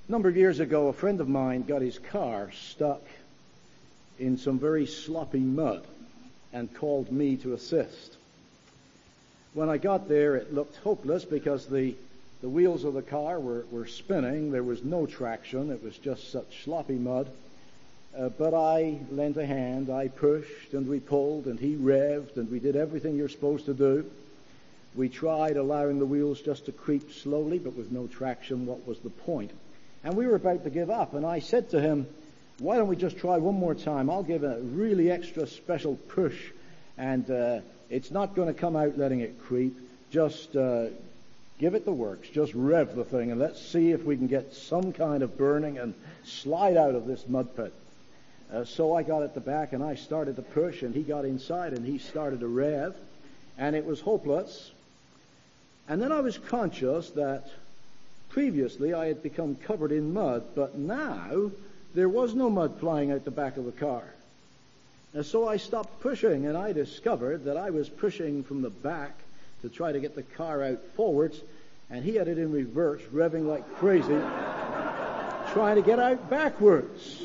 A number of years ago, a friend of mine got his car stuck in some very sloppy mud and called me to assist. When I got there, it looked hopeless because the wheels of the car were spinning. There was no traction. It was just such sloppy mud. But I lent a hand. I pushed and we pulled and he revved and we did everything you're supposed to do. We tried allowing the wheels just to creep slowly, but with no traction. What was the point? And we were about to give up. And I said to him, why don't we just try one more time? I'll give a really extra special push. And it's not going to come out letting it creep. Just give it the works. Just rev the thing and let's see if we can get some kind of burning and slide out of this mud pit. So I got at the back and I started to push and he got inside and he started to rev. And it was hopeless. And then I was conscious that previously I had become covered in mud, but now there was no mud flying out the back of the car. And so I stopped pushing and I discovered that I was pushing from the back to try to get the car out forwards, and he had it in reverse, revving like crazy, trying to get out backwards.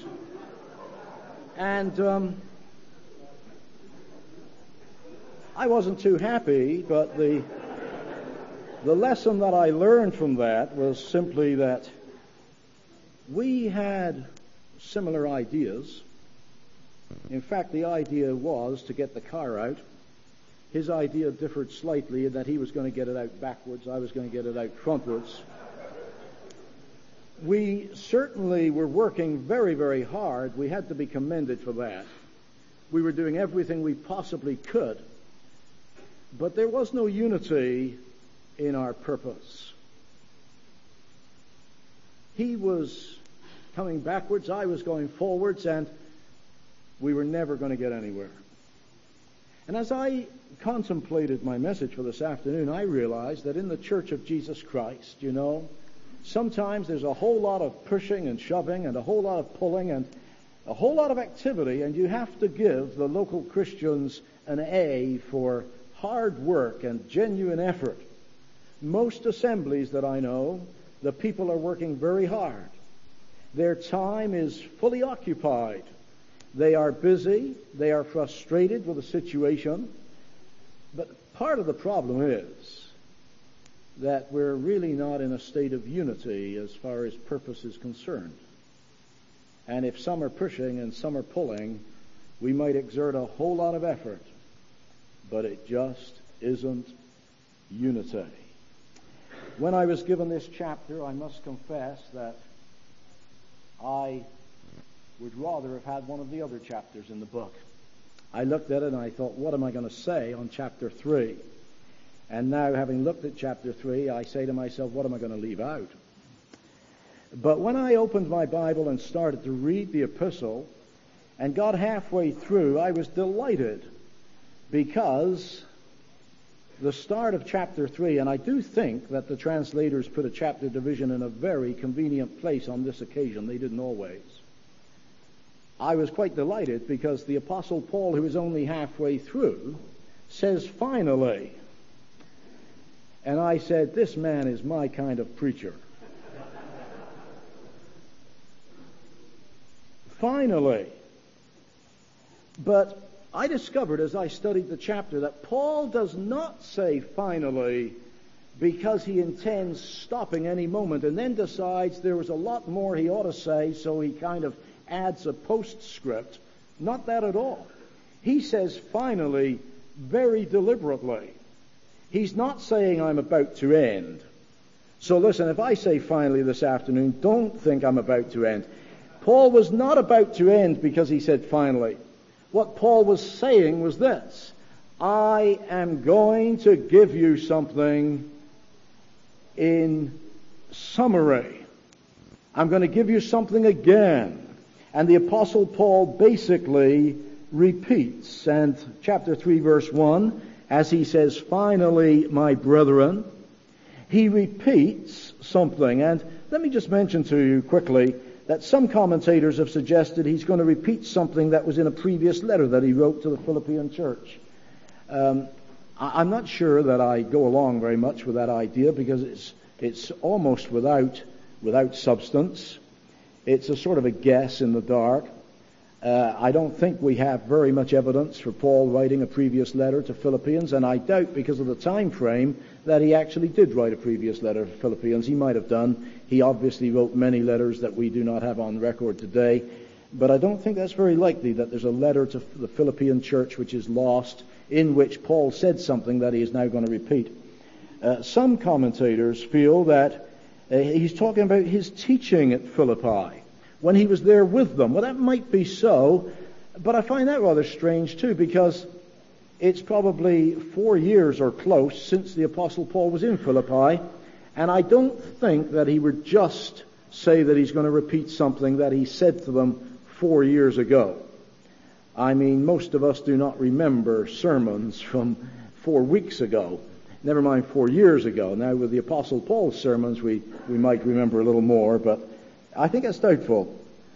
And I wasn't too happy, but the lesson that I learned from that was simply that we had similar ideas. In fact, the idea was to get the car out. His idea differed slightly in that he was going to get it out backwards. I was going to get it out frontwards. We certainly were working very, very hard. We had to be commended for that. We were doing everything we possibly could. But there was no unity in our purpose. He was coming backwards, I was going forwards, and we were never going to get anywhere. And as I contemplated my message for this afternoon, I realized that in the Church of Jesus Christ, sometimes there's a whole lot of pushing and shoving and a whole lot of pulling and a whole lot of activity, and you have to give the local Christians an A for hard work and genuine effort. Most assemblies that I know, the people are working very hard. Their time is fully occupied. They are busy. They are frustrated with the situation. But part of the problem is that we're really not in a state of unity as far as purpose is concerned. And if some are pushing and some are pulling, we might exert a whole lot of effort, but it just isn't unity. When I was given this chapter, I must confess that I would rather have had one of the other chapters in the book. I looked at it and I thought, what am I going to say on chapter 3? And now, having looked at chapter 3, I say to myself, what am I going to leave out? But when I opened my Bible and started to read the epistle and got halfway through, I was delighted because the start of chapter 3, and I do think that the translators put a chapter division in a very convenient place on this occasion. They didn't always. I was quite delighted because the Apostle Paul, who is only halfway through, says, finally. And I said, this man is my kind of preacher. Finally. But I discovered as I studied the chapter that Paul does not say finally because he intends stopping any moment and then decides there was a lot more he ought to say, so he kind of adds a postscript. Not that at all. He says finally very deliberately. He's not saying I'm about to end. So listen, if I say finally this afternoon, don't think I'm about to end. Paul was not about to end because he said finally. What Paul was saying was this: I am going to give you something in summary. I'm going to give you something again. And the Apostle Paul basically repeats. And chapter 3, verse 1, as he says, finally, my brethren, he repeats something. And let me just mention to you quickly that some commentators have suggested he's going to repeat something that was in a previous letter that he wrote to the Philippian church. I'm not sure that I go along very much with that idea because it's almost without without substance. It's a sort of a guess in the dark. I don't think we have very much evidence for Paul writing a previous letter to Philippians, and I doubt, because of the time frame, that he actually did write a previous letter to Philippians. He might have done. He obviously wrote many letters that we do not have on record today, but I don't think that's very likely that there's a letter to the Philippian church which is lost, in which Paul said something that he is now going to repeat. Some commentators feel that he's talking about his teaching at Philippi when he was there with them. Well, that might be so, but I find that rather strange too, because it's probably 4 years or close since the Apostle Paul was in Philippi, and I don't think that he would just say that he's going to repeat something that he said to them 4 years ago. I mean, most of us do not remember sermons from 4 weeks ago, never mind 4 years ago. Now, with the Apostle Paul's sermons, we might remember a little more, but I think it's doubtful.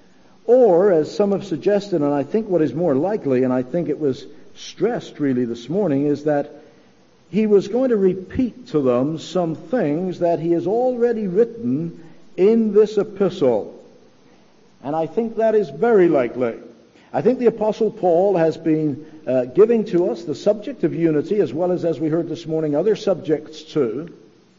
Or, as some have suggested, and I think what is more likely, and I think it was stressed really this morning, is that he was going to repeat to them some things that he has already written in this epistle. And I think that is very likely. I think the Apostle Paul has been giving to us the subject of unity, as well as we heard this morning, other subjects too.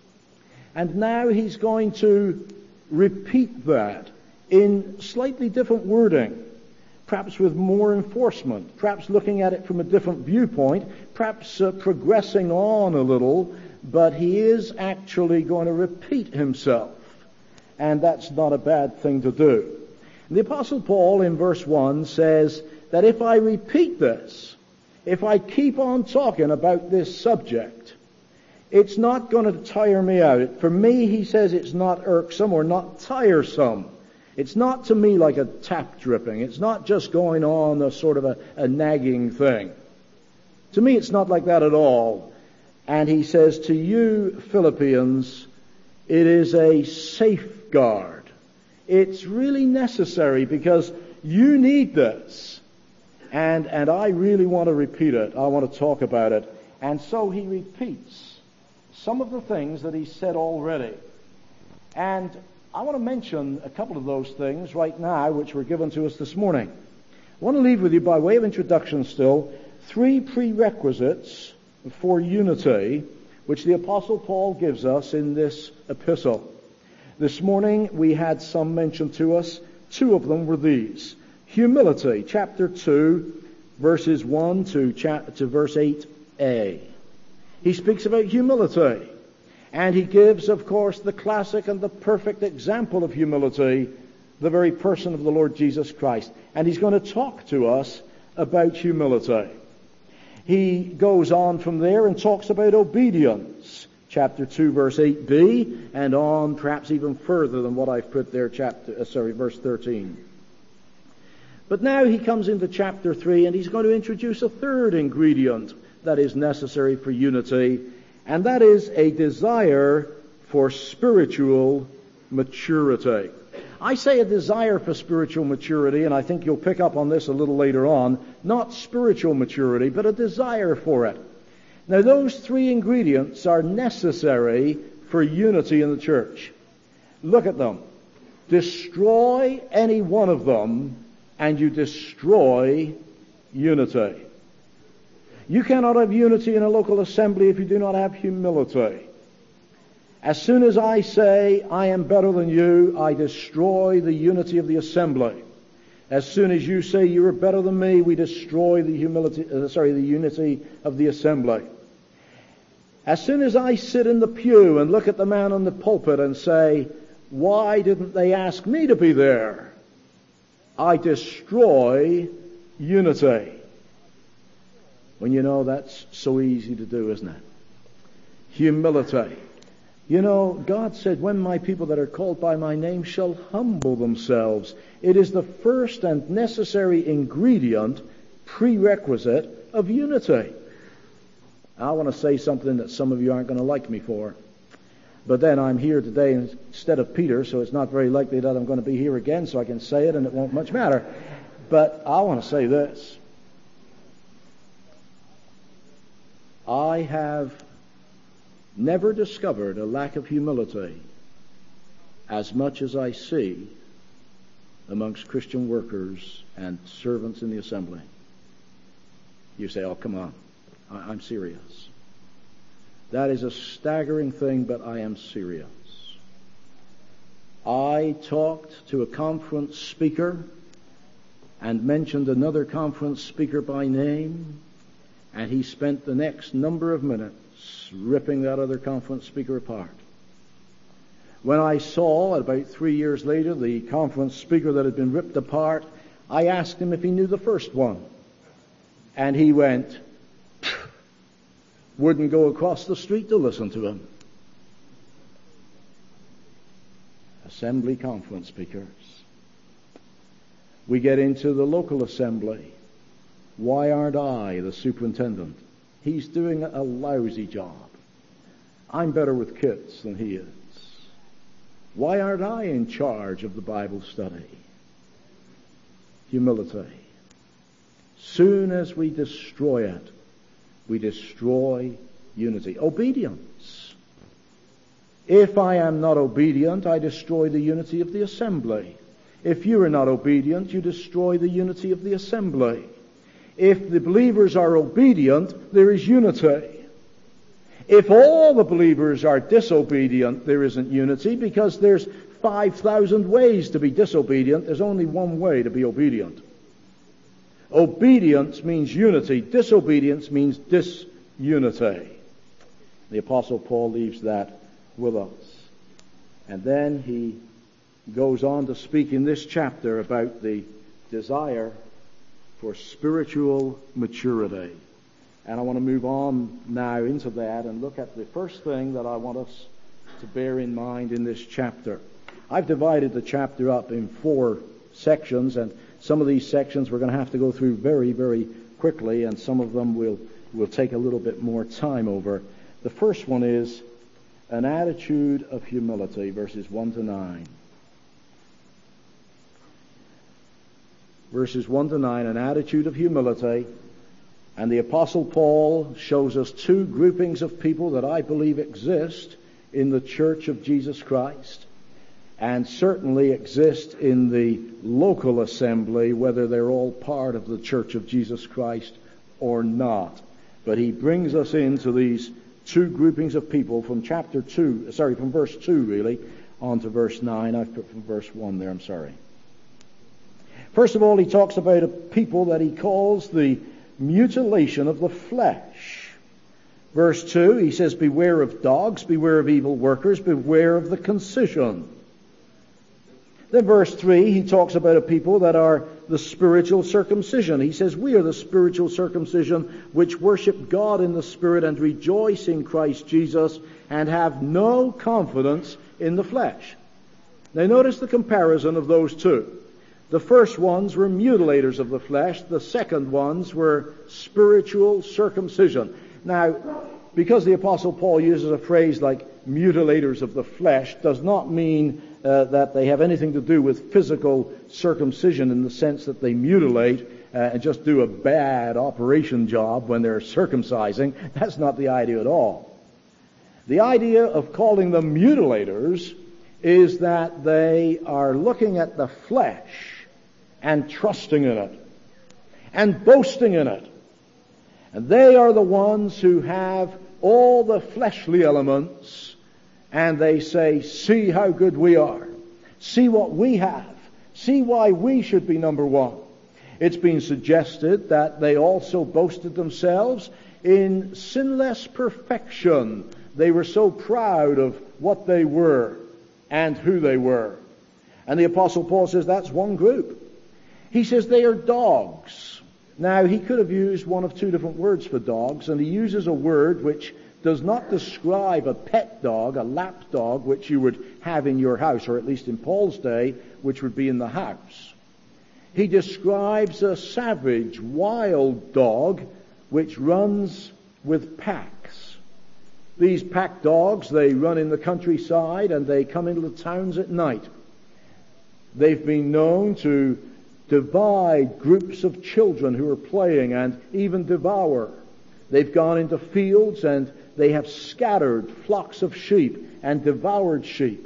And now he's going to repeat that in slightly different wording, perhaps with more enforcement, perhaps looking at it from a different viewpoint, perhaps progressing on a little, but he is actually going to repeat himself. And that's not a bad thing to do. The Apostle Paul in verse 1 says that if I repeat this, if I keep on talking about this subject, it's not going to tire me out. For me, he says, it's not irksome or not tiresome. It's not to me like a tap dripping. It's not just going on a sort of a nagging thing. To me, it's not like that at all. And he says, to you, Philippians, it is a safeguard. It's really necessary because you need this. And I really want to repeat it. I want to talk about it. And so he repeats some of the things that he said already. And I want to mention a couple of those things right now which were given to us this morning. I want to leave with you, by way of introduction still, 3 prerequisites for unity which the Apostle Paul gives us in this epistle. This morning we had some mentioned to us. 2 of them were these. Humility, chapter 2, verses 1 to verse 8a. He speaks about humility. And he gives, of course, the classic and the perfect example of humility, the very person of the Lord Jesus Christ. And he's going to talk to us about humility. He goes on from there and talks about obedience. Chapter 2, verse 8b, and on perhaps even further than what I've put there, verse 13. But now he comes into chapter 3, and he's going to introduce a third ingredient that is necessary for unity, and that is a desire for spiritual maturity. I say a desire for spiritual maturity, and I think you'll pick up on this a little later on, not spiritual maturity, but a desire for it. Now, those 3 ingredients are necessary for unity in the church. Look at them. Destroy any one of them, and you destroy unity. You cannot have unity in a local assembly if you do not have humility. As soon as I say, I am better than you, I destroy the unity of the assembly. As soon as you say you are better than me, we destroy the unity of the assembly. As soon as I sit in the pew and look at the man on the pulpit and say, why didn't they ask me to be there? I destroy unity. When you know that's so easy to do, isn't it? Humility. You know, God said, when my people that are called by my name shall humble themselves. It is the first and necessary ingredient, prerequisite of unity. I want to say something that some of you aren't going to like me for. But then I'm here today instead of Peter, so it's not very likely that I'm going to be here again, so I can say it and it won't much matter. But I want to say this. I have never discovered a lack of humility as much as I see amongst Christian workers and servants in the assembly. You say, oh, come on. I'm serious. That is a staggering thing, but I am serious. I talked to a conference speaker and mentioned another conference speaker by name, and he spent the next number of minutes ripping that other conference speaker apart. When I saw, about 3 years later, the conference speaker that had been ripped apart, I asked him if he knew the first one. And he went, wouldn't go across the street to listen to him. Assembly conference speakers. We get into the local assembly. Why aren't I the superintendent? He's doing a lousy job. I'm better with kids than he is. Why aren't I in charge of the Bible study? Humility. Soon as we destroy it, we destroy unity. Obedience. If I am not obedient, I destroy the unity of the assembly. If you are not obedient, you destroy the unity of the assembly. If the believers are obedient, there is unity. If all the believers are disobedient, there isn't unity, because there's 5,000 ways to be disobedient. There's only one way to be obedient. Obedience means unity. Disobedience means disunity. The Apostle Paul leaves that with us. And then he goes on to speak in this chapter about the desire for spiritual maturity. And I want to move on now into that and look at the first thing that I want us to bear in mind in this chapter. I've divided the chapter up in 4 sections, and some of these sections we're going to have to go through very, very quickly, and some of them we'll take a little bit more time over. The first one is an attitude of humility, verses 1 to 9. Verses 1 to 9, an attitude of humility. And the Apostle Paul shows us 2 groupings of people that I believe exist in the Church of Jesus Christ, and certainly exist in the local assembly, whether they're all part of the Church of Jesus Christ or not. But he brings us into these 2 groupings of people from from verse 2 really, on to verse 9. I've put from verse 1 there, I'm sorry. First of all, he talks about a people that he calls the mutilation of the flesh. Verse 2, he says, beware of dogs, beware of evil workers, beware of the concision. Then verse 3, he talks about a people that are the spiritual circumcision. He says, we are the spiritual circumcision which worship God in the Spirit and rejoice in Christ Jesus and have no confidence in the flesh. Now notice the comparison of those 2. The first ones were mutilators of the flesh. The second ones were spiritual circumcision. Now, because the Apostle Paul uses a phrase like mutilators of the flesh, does not mean that they have anything to do with physical circumcision in the sense that they mutilate and just do a bad operation job when they're circumcising. That's not the idea at all. The idea of calling them mutilators is that they are looking at the flesh and trusting in it and boasting in it. And they are the ones who have all the fleshly elements, and they say, see how good we are. See what we have. See why we should be number one. It's been suggested that they also boasted themselves in sinless perfection. They were so proud of what they were and who they were. And the Apostle Paul says that's one group. He says they are dogs. Now, he could have used one of 2 different words for dogs, and he uses a word which does not describe a pet dog, a lap dog, which you would have in your house, or at least in Paul's day, which would be in the house. He describes a savage, wild dog which runs with packs. These pack dogs, they run in the countryside and they come into the towns at night. They've been known to divide groups of children who are playing and even devour. They've gone into fields and they have scattered flocks of sheep and devoured sheep.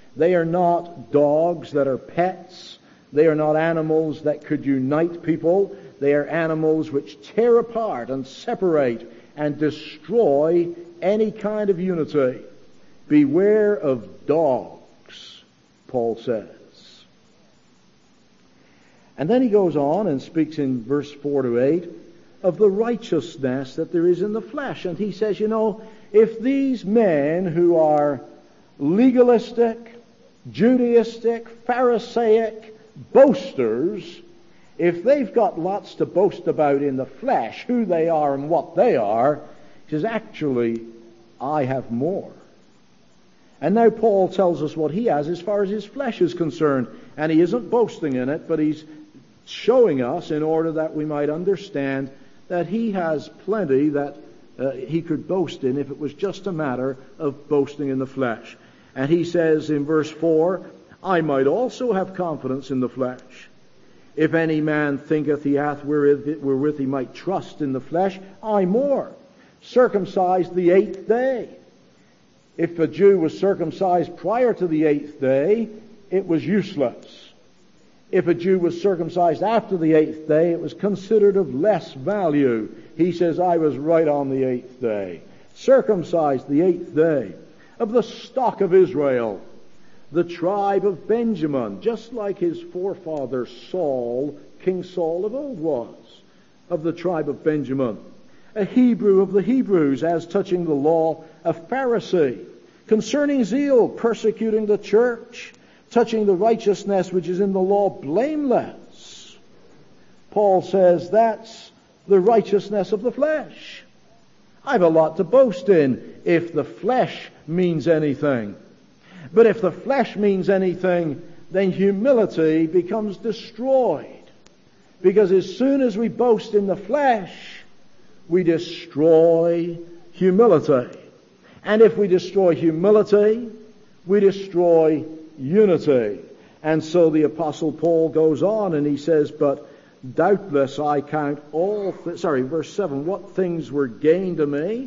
They are not dogs that are pets. They are not animals that could unite people. They are animals which tear apart and separate and destroy any kind of unity. Beware of dogs, Paul says. And then he goes on and speaks in verse 4 to 8 of the righteousness that there is in the flesh. And he says, if these men who are legalistic, Judaistic, Pharisaic, boasters, if they've got lots to boast about in the flesh, who they are and what they are, he says, actually, I have more. And now Paul tells us what he has as far as his flesh is concerned. And he isn't boasting in it, but he's showing us in order that we might understand that he has plenty that he could boast in if it was just a matter of boasting in the flesh. And he says in verse 4, I might also have confidence in the flesh. If any man thinketh he hath wherewith he might trust in the flesh, I more. Circumcised the 8th day. If a Jew was circumcised prior to the 8th day, it was useless. If a Jew was circumcised after the 8th day, it was considered of less value. He says, I was right on the 8th day. Circumcised the 8th day. Of the stock of Israel, the tribe of Benjamin, just like his forefather Saul, King Saul of old was, of the tribe of Benjamin. A Hebrew of the Hebrews, as touching the law, a Pharisee. Concerning zeal, persecuting the church. Touching the righteousness which is in the law, blameless. Paul says that's the righteousness of the flesh. I've a lot to boast in if the flesh means anything. But if the flesh means anything, then humility becomes destroyed. Because as soon as we boast in the flesh, we destroy humility. And if we destroy humility, we destroy unity. And so the Apostle Paul goes on and he says, but doubtless I count all verse 7, what things were gained to me?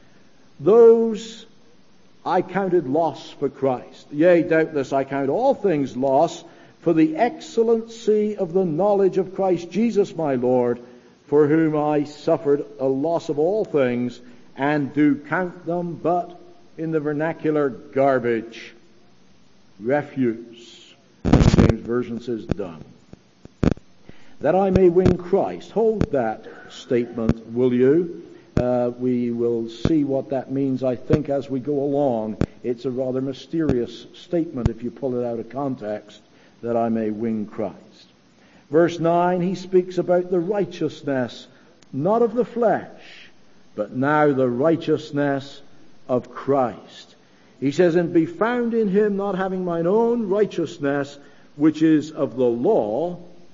Those I counted loss for Christ. Yea, doubtless I count all things loss for the excellency of the knowledge of Christ Jesus my Lord, for whom I suffered a loss of all things, and do count them but, in the vernacular, garbage, refuse. The James Version says dung. That I may win Christ. Hold that statement, will you? We will see what that means, I think, as we go along. It's a rather mysterious statement if you pull it out of context, that I may win Christ. Verse 9, he speaks about the righteousness, not of the flesh, but now the righteousness of Christ. He says, and be found in him, not having mine own righteousness, which is of the law,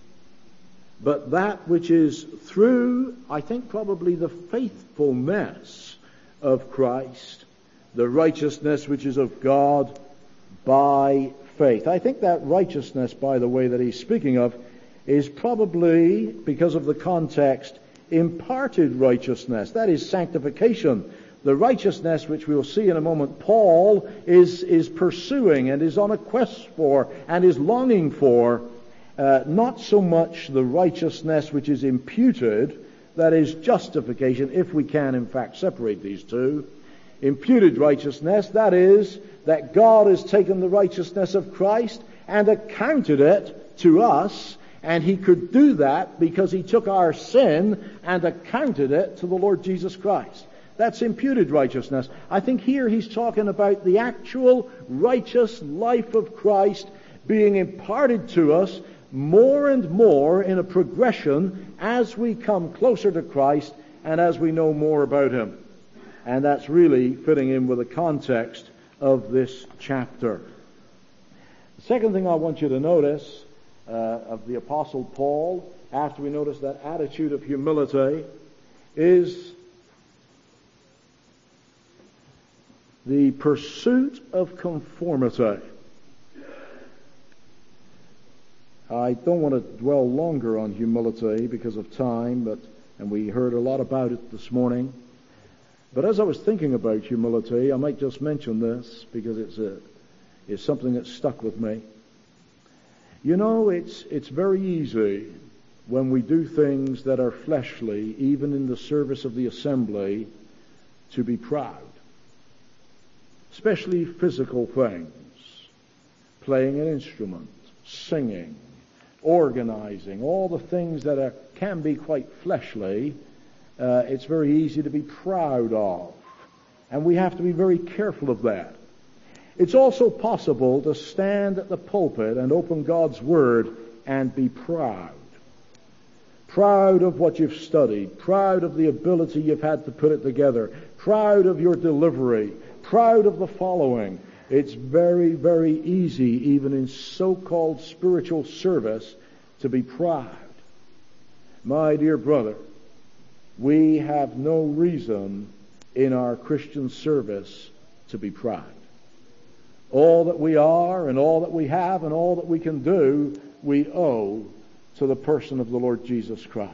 but that which is through, I think probably the faithfulness of Christ, the righteousness which is of God by faith. I think that righteousness, by the way, that he's speaking of, is probably, because of the context, imparted righteousness. That is sanctification. The righteousness which we'll see in a moment, Paul is pursuing and is on a quest for and is longing for. Not so much the righteousness which is imputed, that is justification, if we can in fact separate these two. Imputed righteousness, that is, that God has taken the righteousness of Christ and accounted it to us, and he could do that because he took our sin and accounted it to the Lord Jesus Christ. That's imputed righteousness. I think here he's talking about the actual righteous life of Christ being imparted to us more and more in a progression as we come closer to Christ and as we know more about him. And that's really fitting in with the context of this chapter. The second thing I want you to notice of the Apostle Paul, after we notice that attitude of humility, is the pursuit of conformity. I don't want to dwell longer on humility because of time, and we heard a lot about it this morning. But as I was thinking about humility, I might just mention this because is something that stuck with me. You know, it's very easy when we do things that are fleshly, even in the service of the assembly, to be proud. Especially physical things. Playing an instrument, singing, organizing, all the things that can be quite fleshly, it's very easy to be proud of. And we have to be very careful of that. It's also possible to stand at the pulpit and open God's Word and be proud. Proud of what you've studied, proud of the ability you've had to put it together, proud of your delivery, proud of the following. It's very, very easy, even in so-called spiritual service, to be proud. My dear brother, we have no reason in our Christian service to be proud. All that we are and all that we have and all that we can do, we owe to the person of the Lord Jesus Christ.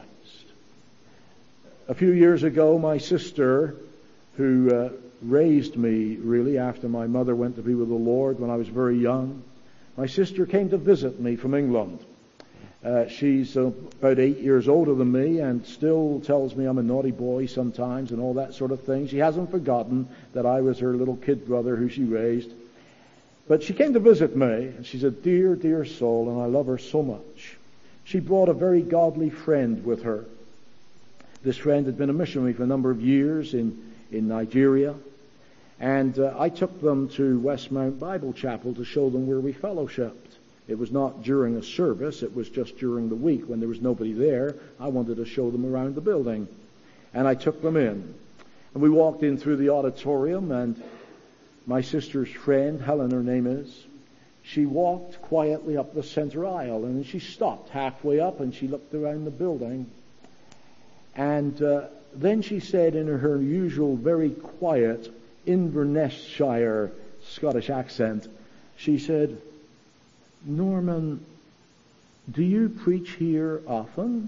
A few years ago, my sister, who raised me really after my mother went to be with the Lord when I was very young, my sister came to visit me from England. She's about 8 years older than me and still tells me I'm a naughty boy sometimes and all that sort of thing. She hasn't forgotten that I was her little kid brother who she raised. But she came to visit me, and she's a dear, dear soul, and I love her so much. She brought a very godly friend with her. This friend had been a missionary for a number of years in Nigeria, and I took them to Westmount Bible Chapel to show them where we fellowshipped. It was not during a service, it was just during the week when there was nobody there. I wanted to show them around the building. And I took them in. And we walked in through the auditorium, and my sister's friend, Helen her name is, she walked quietly up the center aisle, and then she stopped halfway up and she looked around the building. And then she said in her usual very quiet Inverness-shire Scottish accent, she said, "Norman, do you preach here often?"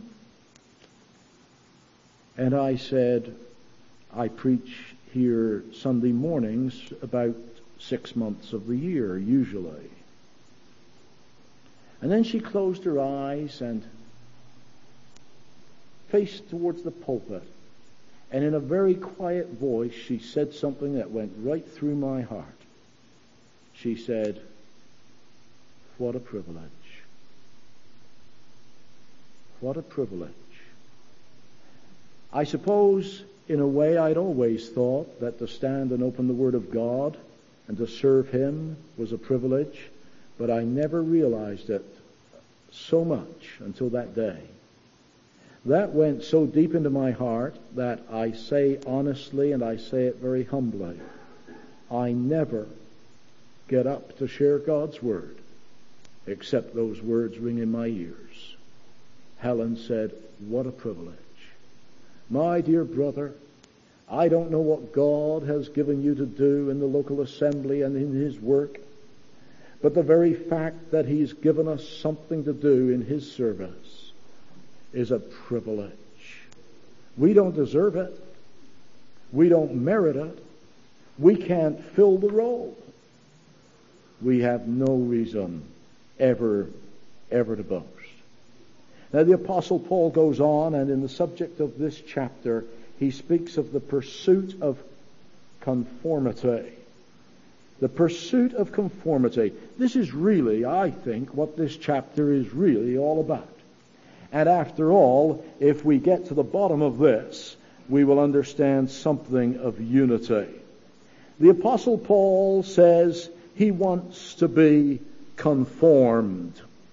And I said, "I preach here Sunday mornings about 6 months of the year, usually." And then she closed her eyes and faced towards the pulpit. And in a very quiet voice, she said something that went right through my heart. She said, "What a privilege. What a privilege." I suppose, in a way, I'd always thought that to stand and open the Word of God and to serve Him was a privilege, but I never realized it so much until that day. That went so deep into my heart that I say honestly, and I say it very humbly, I never get up to share God's Word except those words ring in my ears. Helen said, "What a privilege." My dear brother, I don't know what God has given you to do in the local assembly and in His work, but the very fact that He's given us something to do in His service is a privilege. We don't deserve it. We don't merit it. We can't fill the role. We have no reason ever to boast. Now the Apostle Paul goes on, and in the subject of this chapter, he speaks of the pursuit of conformity. The pursuit of conformity. This is really, I think, what this chapter is really all about. And after all, if we get to the bottom of this, we will understand something of unity. The Apostle Paul says he wants to be conformed.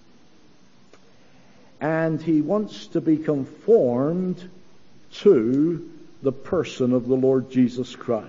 And he wants to be conformed to the person of the Lord Jesus Christ.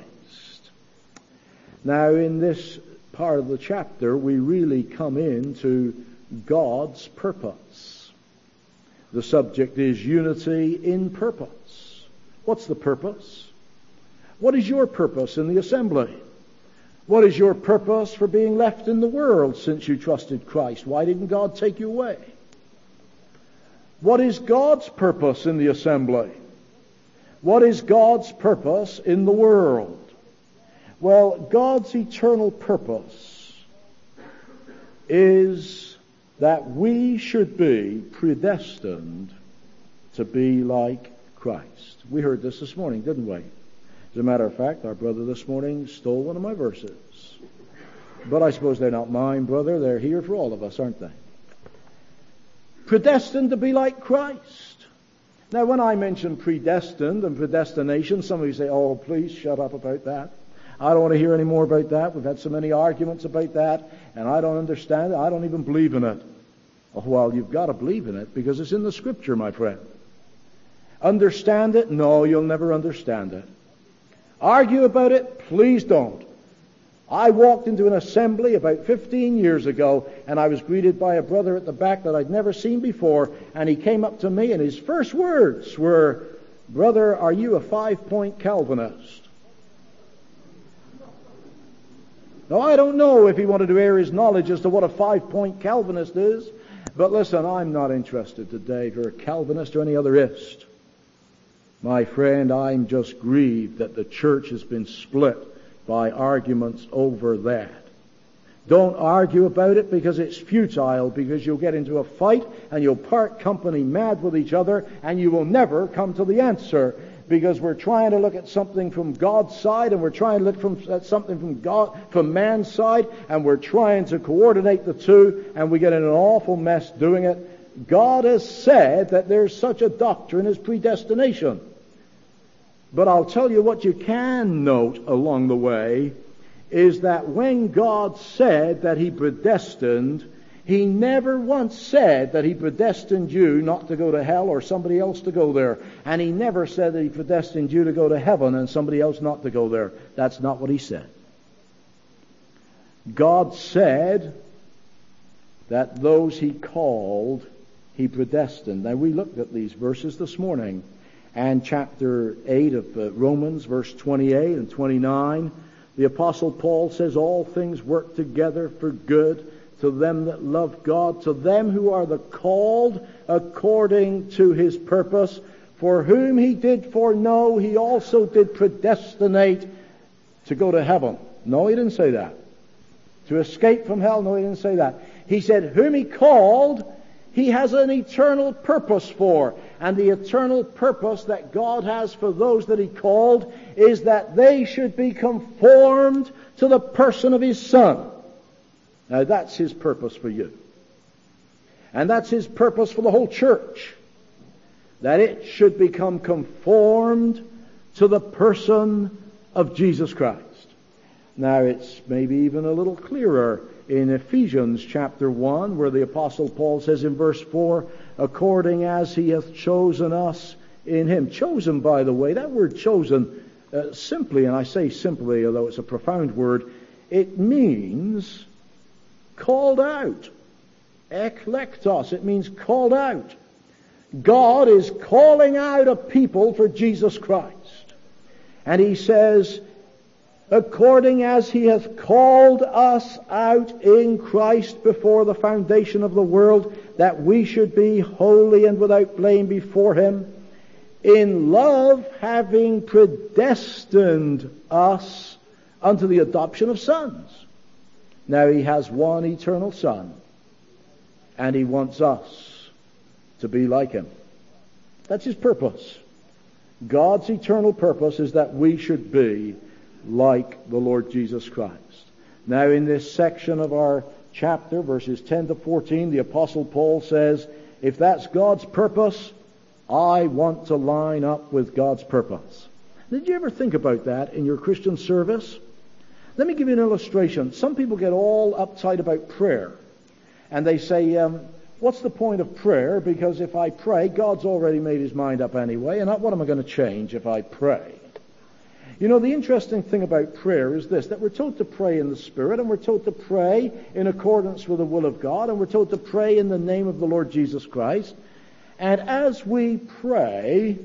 Now, in this part of the chapter, we really come into God's purpose. The subject is unity in purpose. What's the purpose? What is your purpose in the assembly? What is your purpose for being left in the world since you trusted Christ? Why didn't God take you away? What is God's purpose in the assembly? What is God's purpose in the world? Well, God's eternal purpose is that we should be predestined to be like Christ. We heard this morning, didn't we? As a matter of fact, our brother this morning stole one of my verses. But I suppose they're not mine, brother. They're here for all of us, aren't they? Predestined to be like Christ. Now, when I mention predestined and predestination, some of you say, oh, please shut up about that. I don't want to hear any more about that. We've had so many arguments about that, and I don't understand it. I don't even believe in it. Oh, well, you've got to believe in it because it's in the Scripture, my friend. Understand it? No, you'll never understand it. Argue about it? Please don't. I walked into an assembly about 15 years ago, and I was greeted by a brother at the back that I'd never seen before, and he came up to me, and his first words were, "Brother, are you a 5-point Calvinist?" Now, I don't know if he wanted to air his knowledge as to what a 5-point Calvinist is, but listen, I'm not interested today if you're a Calvinist or any otherist. My friend, I'm just grieved that the church has been split by arguments over that. Don't argue about it because it's futile, because you'll get into a fight and you'll part company mad with each other and you will never come to the answer, because we're trying to look at something from God's side and we're trying to look at something from man's side, and we're trying to coordinate the two, and we get in an awful mess doing it. God has said that there's such a doctrine as predestination. But I'll tell you what you can note along the way is that when God said that He predestined, He never once said that He predestined you not to go to hell or somebody else to go there. And He never said that He predestined you to go to heaven and somebody else not to go there. That's not what He said. God said that those He called, He predestined. Now, we looked at these verses this morning. And chapter 8 of Romans, verse 28 and 29, the Apostle Paul says, all things work together for good to them that love God, to them who are the called according to His purpose, for whom He did foreknow, He also did predestinate to go to heaven. No, He didn't say that. To escape from hell? No, He didn't say that. He said, whom He called, He has an eternal purpose for. And the eternal purpose that God has for those that He called is that they should be conformed to the person of His Son. Now that's His purpose for you. And that's His purpose for the whole church. That it should become conformed to the person of Jesus Christ. Now it's maybe even a little clearer in Ephesians chapter 1, where the Apostle Paul says in verse 4, according as He hath chosen us in Him. Chosen, by the way, that word chosen, simply, and I say simply, although it's a profound word, it means called out. Eklektos, it means called out. God is calling out a people for Jesus Christ. And He says, according as He hath called us out in Christ before the foundation of the world, that we should be holy and without blame before Him, in love having predestined us unto the adoption of sons. Now He has one eternal Son, and He wants us to be like Him. That's His purpose. God's eternal purpose is that we should be like the Lord Jesus Christ. Now in this section of our chapter, verses 10 to 14, the Apostle Paul says, if that's God's purpose, I want to line up with God's purpose. Did you ever think about that in your Christian service? Let me give you an illustration. Some people get all uptight about prayer. And they say, what's the point of prayer? Because if I pray, God's already made His mind up anyway, and what am I going to change if I pray? You know, the interesting thing about prayer is this, that we're told to pray in the Spirit, and we're told to pray in accordance with the will of God, and we're told to pray in the name of the Lord Jesus Christ. And as we pray,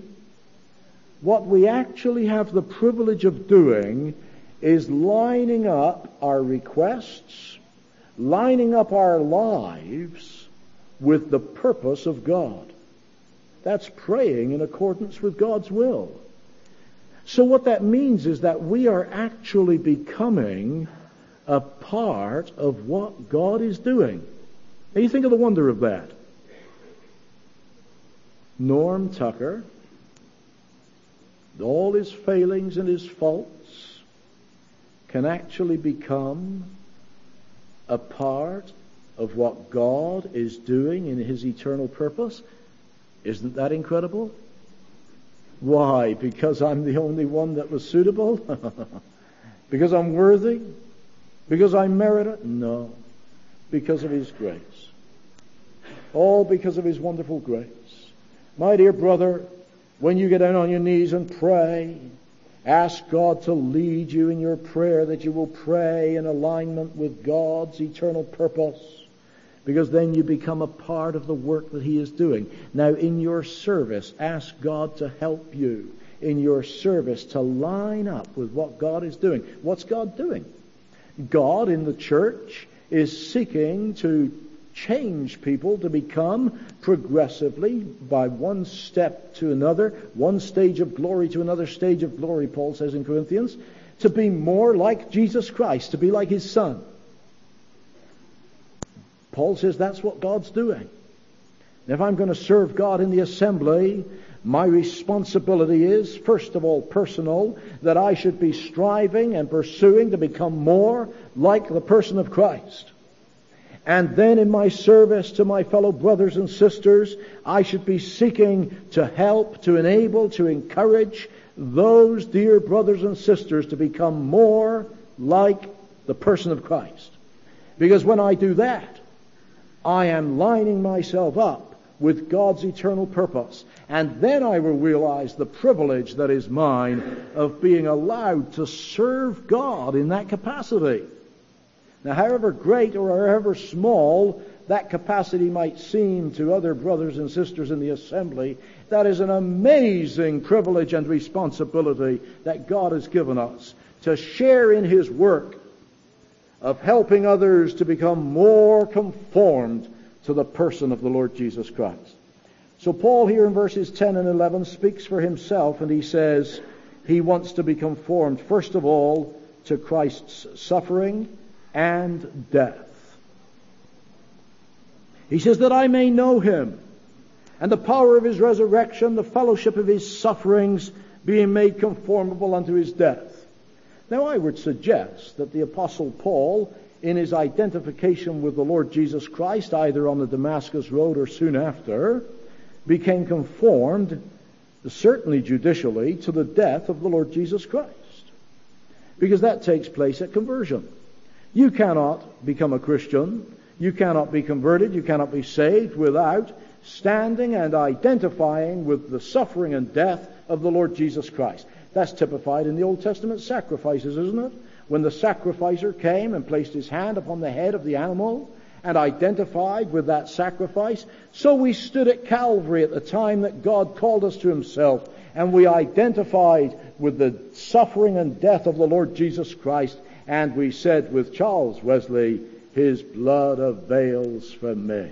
what we actually have the privilege of doing is lining up our requests, lining up our lives with the purpose of God. That's praying in accordance with God's will. So what that means is that we are actually becoming a part of what God is doing. Now you think of the wonder of that. Norm Tucker, all his failings and his faults, can actually become a part of what God is doing in His eternal purpose. Isn't that incredible? Why? Because I'm the only one that was suitable? Because I'm worthy? Because I merit it? No. Because of His grace. All because of His wonderful grace. My dear brother, when you get down on your knees and pray, ask God to lead you in your prayer, that you will pray in alignment with God's eternal purpose, because then you become a part of the work that He is doing. Now, in your service, ask God to help you in your service to line up with what God is doing. What's God doing? God in the church is seeking to change people to become progressively, by one step to another, one stage of glory to another stage of glory, Paul says in Corinthians, to be more like Jesus Christ, to be like His Son. Paul says that's what God's doing. And if I'm going to serve God in the assembly, my responsibility is, first of all, personal, that I should be striving and pursuing to become more like the person of Christ. And then in my service to my fellow brothers and sisters, I should be seeking to help, to enable, to encourage those dear brothers and sisters to become more like the person of Christ. Because when I do that, I am lining myself up with God's eternal purpose. And then I will realize the privilege that is mine of being allowed to serve God in that capacity. Now, however great or however small that capacity might seem to other brothers and sisters in the assembly, that is an amazing privilege and responsibility that God has given us to share in His work of helping others to become more conformed to the person of the Lord Jesus Christ. So Paul here in verses 10 and 11 speaks for himself, and he says he wants to be conformed, first of all, to Christ's suffering and death. He says that I may know Him and the power of His resurrection, the fellowship of His sufferings, being made conformable unto His death. Now I would suggest that the Apostle Paul, in his identification with the Lord Jesus Christ, either on the Damascus Road or soon after, became conformed, certainly judicially, to the death of the Lord Jesus Christ. Because that takes place at conversion. You cannot become a Christian, you cannot be converted, you cannot be saved without standing and identifying with the suffering and death of the Lord Jesus Christ. That's typified in the Old Testament sacrifices, isn't it? When the sacrificer came and placed his hand upon the head of the animal and identified with that sacrifice, so we stood at Calvary at the time that God called us to Himself, and we identified with the suffering and death of the Lord Jesus Christ, and we said with Charles Wesley, His blood avails for me.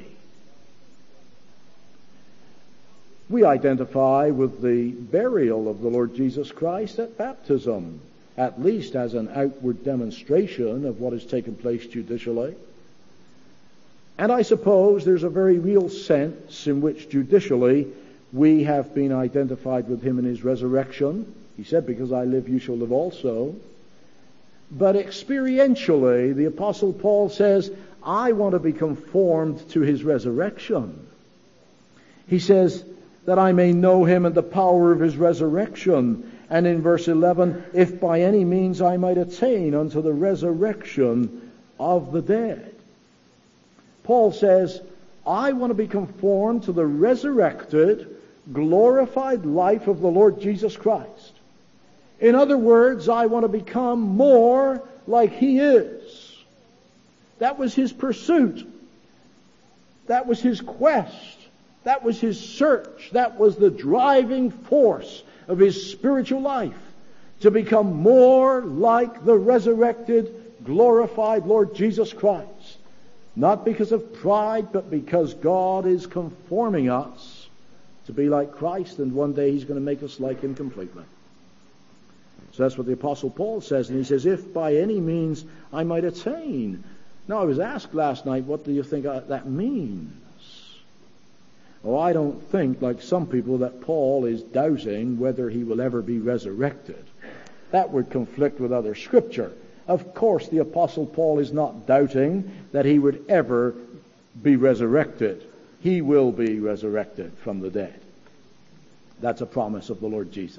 We identify with the burial of the Lord Jesus Christ at baptism, at least as an outward demonstration of what has taken place judicially. And I suppose there's a very real sense in which judicially we have been identified with Him in His resurrection. He said, because I live, you shall live also. But experientially, the Apostle Paul says, I want to be conformed to His resurrection. He says, that I may know Him and the power of His resurrection. And in verse 11, if by any means I might attain unto the resurrection of the dead. Paul says, I want to be conformed to the resurrected, glorified life of the Lord Jesus Christ. In other words, I want to become more like He is. That was His pursuit. That was His quest. That was His search. That was the driving force of His spiritual life, to become more like the resurrected, glorified Lord Jesus Christ. Not because of pride, but because God is conforming us to be like Christ, and one day He's going to make us like Him completely. So that's what the Apostle Paul says, and he says, if by any means I might attain. Now, I was asked last night, what do you think that means? Oh, I don't think, like some people, that Paul is doubting whether he will ever be resurrected. That would conflict with other Scripture. Of course, the Apostle Paul is not doubting that he would ever be resurrected. He will be resurrected from the dead. That's a promise of the Lord Jesus.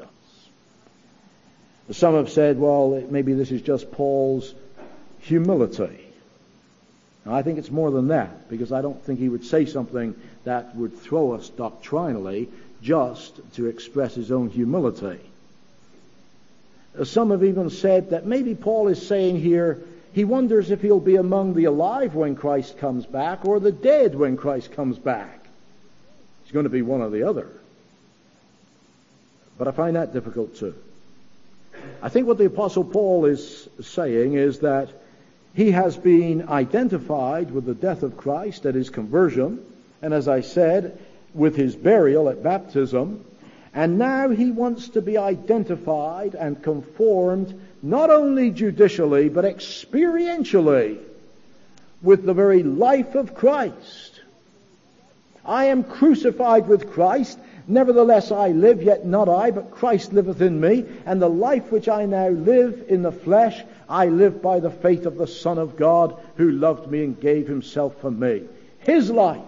Some have said, well, maybe this is just Paul's humility. Now, I think it's more than that, because I don't think he would say something that would throw us doctrinally just to express his own humility. Some have even said that maybe Paul is saying here, he wonders if he'll be among the alive when Christ comes back or the dead when Christ comes back. He's going to be one or the other. But I find that difficult too. I think what the Apostle Paul is saying is that he has been identified with the death of Christ at his conversion, and as I said, with his burial at baptism, and now he wants to be identified and conformed not only judicially but experientially with the very life of Christ. I am crucified with Christ. Nevertheless I live, yet not I, but Christ liveth in me. And the life which I now live in the flesh, I live by the faith of the Son of God, who loved me and gave himself for me. His life,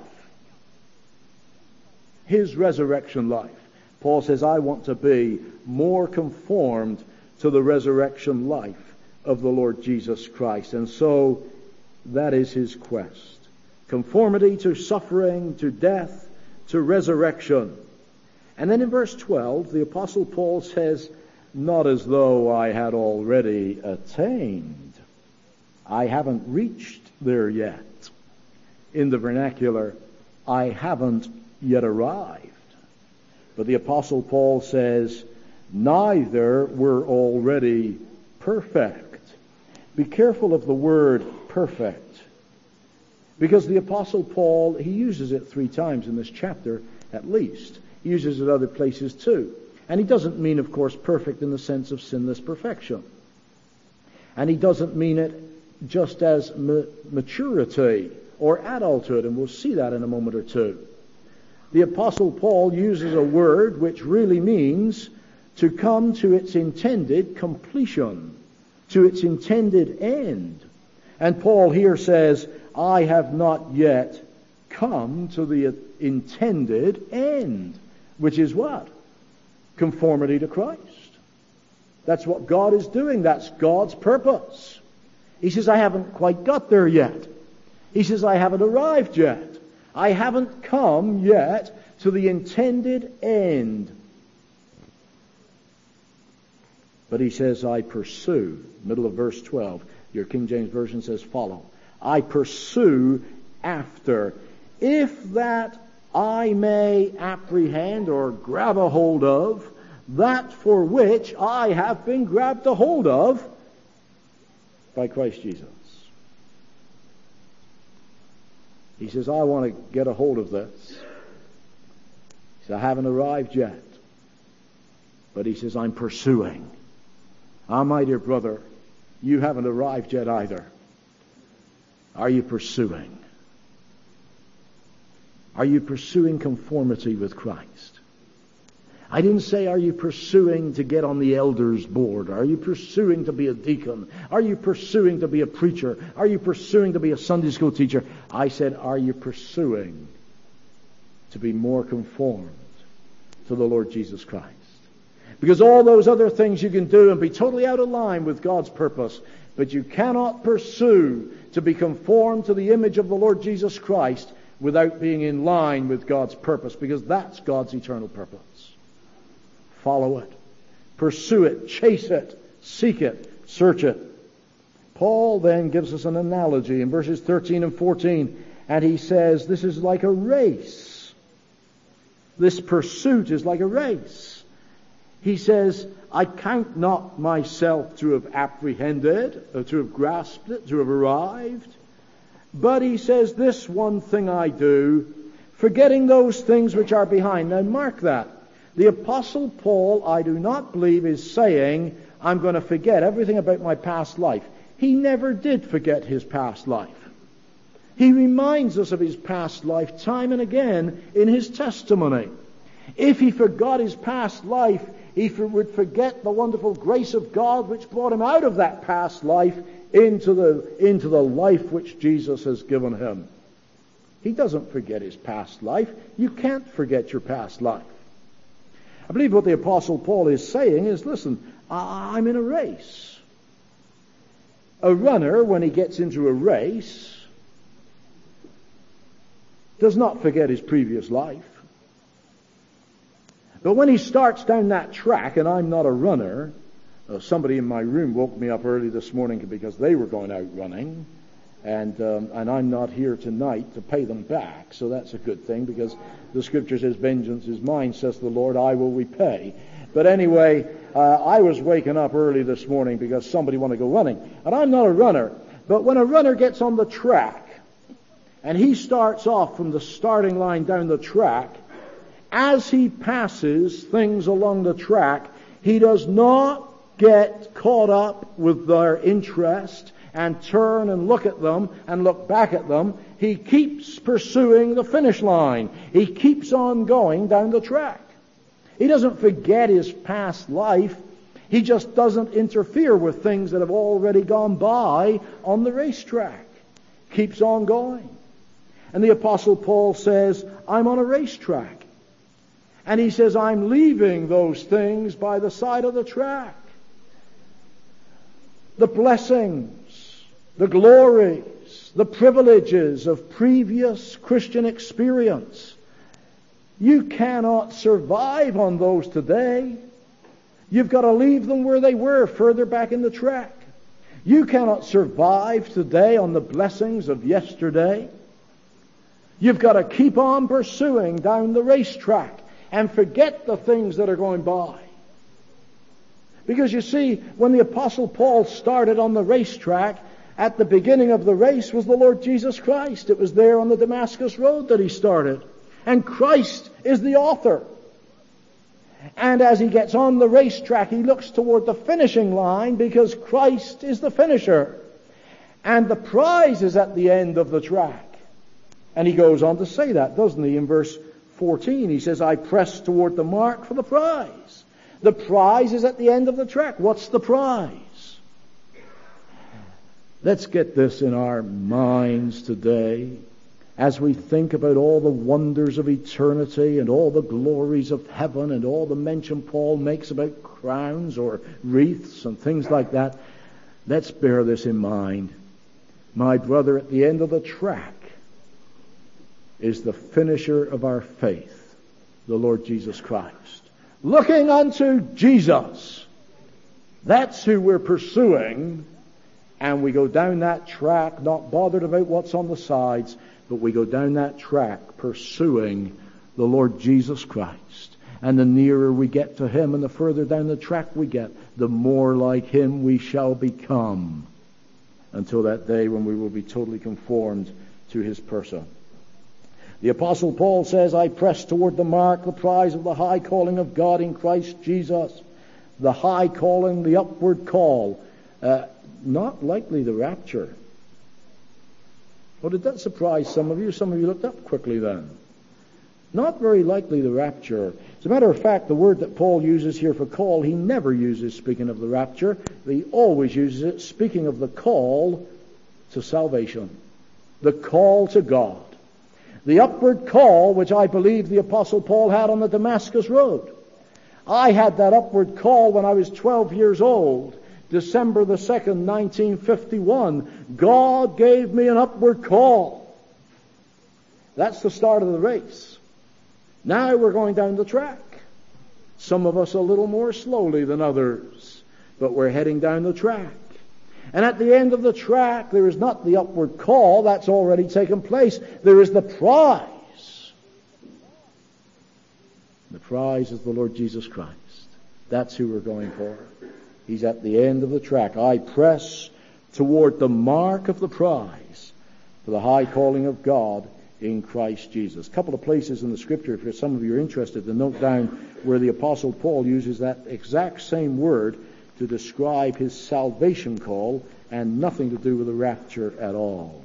his resurrection life. Paul says, I want to be more conformed to the resurrection life of the Lord Jesus Christ. And so that is his quest. Conformity to suffering, to death, to resurrection. And then in verse 12, the Apostle Paul says, not as though I had already attained. I haven't reached there yet. In the vernacular, I haven't yet arrived. But the Apostle Paul says, neither were already perfect. Be careful of the word perfect. Because the Apostle Paul, he uses it 3 times in this chapter, at least. He uses it other places too. And he doesn't mean, of course, perfect in the sense of sinless perfection. And he doesn't mean it just as maturity or adulthood, and we'll see that in a moment or two. The Apostle Paul uses a word which really means to come to its intended completion, to its intended end. And Paul here says, I have not yet come to the intended end, which is what? Conformity to Christ. That's what God is doing. That's God's purpose. He says, I haven't quite got there yet. He says, I haven't arrived yet. I haven't come yet to the intended end. But he says, I pursue. Middle of verse 12. Your King James Version says, follow. I pursue after, if that I may apprehend or grab a hold of that for which I have been grabbed a hold of by Christ Jesus. He says, I want to get a hold of this. He says, I haven't arrived yet. But he says, I'm pursuing. Ah, my dear brother, you haven't arrived yet either. Are you pursuing? Are you pursuing conformity with Christ? I didn't say, are you pursuing to get on the elders' board? Are you pursuing to be a deacon? Are you pursuing to be a preacher? Are you pursuing to be a Sunday school teacher? I said, are you pursuing to be more conformed to the Lord Jesus Christ? Because all those other things you can do and be totally out of line with God's purpose, but you cannot pursue to be conformed to the image of the Lord Jesus Christ without being in line with God's purpose, because that's God's eternal purpose. Follow it. Pursue it. Chase it. Seek it. Search it. Paul then gives us an analogy in verses 13 and 14, and he says this is like a race. This pursuit is like a race. He says, I count not myself to have apprehended, or to have grasped it, to have arrived. But he says, this one thing I do, forgetting those things which are behind. Now mark that. The Apostle Paul, I do not believe, is saying, I'm going to forget everything about my past life. He never did forget his past life. He reminds us of his past life time and again in his testimony. If he forgot his past life, he would forget the wonderful grace of God which brought him out of that past life into the life which Jesus has given him. He doesn't forget his past life. You can't forget your past life. I believe what the Apostle Paul is saying is, listen, I'm in a race. A runner, when he gets into a race, does not forget his previous life. But when he starts down that track, and I'm not a runner, somebody in my room woke me up early this morning because they were going out running, and I'm not here tonight to pay them back, so that's a good thing, because the Scripture says, vengeance is mine, says the Lord, I will repay. But anyway, I was waking up early this morning because somebody wanted to go running, and I'm not a runner, but when a runner gets on the track, and he starts off from the starting line down the track, as he passes things along the track, he does not get caught up with their interest and turn and look at them and look back at them. He keeps pursuing the finish line. He keeps on going down the track. He doesn't forget his past life. He just doesn't interfere with things that have already gone by on the racetrack. Keeps on going. And the Apostle Paul says, I'm on a racetrack. And he says, I'm leaving those things by the side of the track. The blessings, the glories, the privileges of previous Christian experience. You cannot survive on those today. You've got to leave them where they were, further back in the track. You cannot survive today on the blessings of yesterday. You've got to keep on pursuing down the racetrack and forget the things that are going by. Because you see, when the Apostle Paul started on the racetrack, at the beginning of the race was the Lord Jesus Christ. It was there on the Damascus Road that he started. And Christ is the author. And as he gets on the racetrack, he looks toward the finishing line because Christ is the finisher. And the prize is at the end of the track. And he goes on to say that, doesn't he, in verse 14. He says, I press toward the mark for the prize. The prize is at the end of the track. What's the prize? Let's get this in our minds today as we think about all the wonders of eternity and all the glories of heaven and all the mention Paul makes about crowns or wreaths and things like that. Let's bear this in mind. My brother, at the end of the track is the finisher of our faith, the Lord Jesus Christ. Looking unto Jesus. That's who we're pursuing. And we go down that track, not bothered about what's on the sides, but we go down that track pursuing the Lord Jesus Christ. And the nearer we get to Him and the further down the track we get, the more like Him we shall become, until that day when we will be totally conformed to His person. The Apostle Paul says, I press toward the mark, the prize of the high calling of God in Christ Jesus. The high calling, the upward call. Not likely the rapture. Well, did that surprise some of you? Some of you looked up quickly then. Not very likely the rapture. As a matter of fact, the word that Paul uses here for call, he never uses speaking of the rapture. He always uses it speaking of the call to salvation. The call to God. The upward call, which I believe the Apostle Paul had on the Damascus Road. I had that upward call when I was 12 years old. December the 2nd, 1951. God gave me an upward call. That's the start of the race. Now we're going down the track. Some of us a little more slowly than others, but we're heading down the track. And at the end of the track, there is not the upward call. That's already taken place. There is the prize. The prize is the Lord Jesus Christ. That's who we're going for. He's at the end of the track. I press toward the mark of the prize for the high calling of God in Christ Jesus. A couple of places in the Scripture, if some of you are interested, to note down where the Apostle Paul uses that exact same word to describe his salvation call and nothing to do with the rapture at all.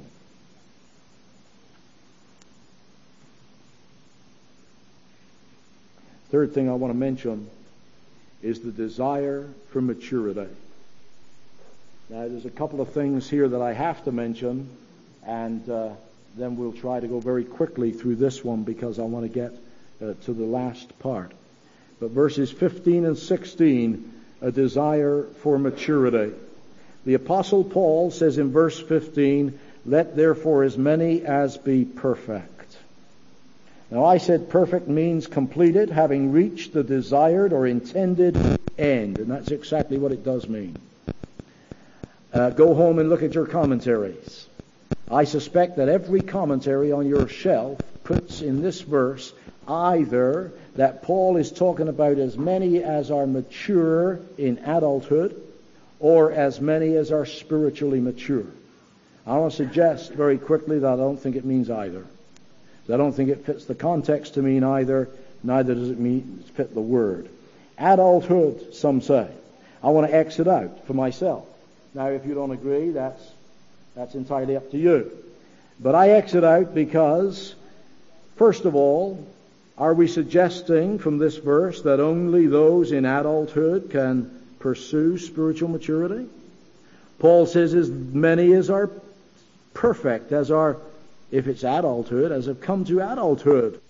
Third thing I want to mention is the desire for maturity. Now, there's a couple of things here that I have to mention, and then we'll try to go very quickly through this one because I want to get to the last part. But verses 15 and 16, a desire for maturity. The Apostle Paul says in verse 15, "Let therefore as many as be perfect." Now, I said perfect means completed, having reached the desired or intended end, and that's exactly what it does mean. Go home and look at your commentaries. I suspect that every commentary on your shelf puts in this verse either that Paul is talking about as many as are mature in adulthood or as many as are spiritually mature. I want to suggest very quickly that I don't think it means either. I don't think it fits the context to mean either, neither does it fit the word. Adulthood, some say. I want to X it out for myself. Now, if you don't agree, that's entirely up to you. But I X it out because, first of all, are we suggesting from this verse that only those in adulthood can pursue spiritual maturity? Paul says as many as are perfect, as are, if it's adulthood, as have come to adulthood.